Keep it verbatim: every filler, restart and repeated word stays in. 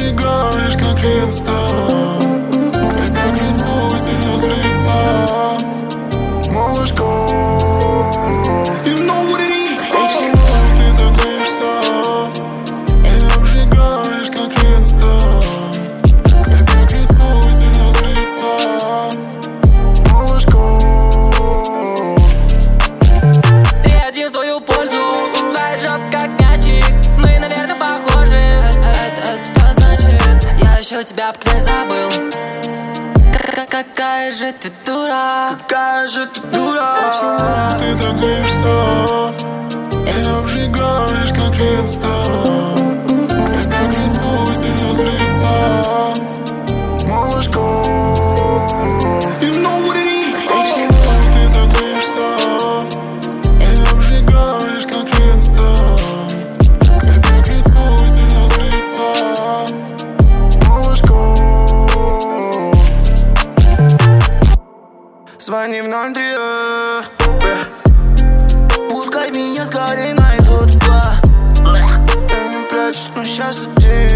обжигаешь, как инста. Тебя к лицу сильно злится, малышка. You know what it is. Почему ты так злишься и обжигаешь, как инста? Тебя к лицу сильно злится, малышка. Ты один в твою пользу, твоя жопа как мячик. Мы, наверное, похожи. Это что значит? Я еще тебя б не забыл. Какая же ты дура, Какая же ты дура. Почему ты так злишься и обжигаешь, как инста? Тебя к лицу сильно злится, малышка. You know what it is. Почему ты так злишься и обжигаешь, как инста? Тебя к лицу сильно злится, малышка. Звони в ноль три, э, э. Пускай меня скорей найдут, э. Я не прячусь, но сейчас один.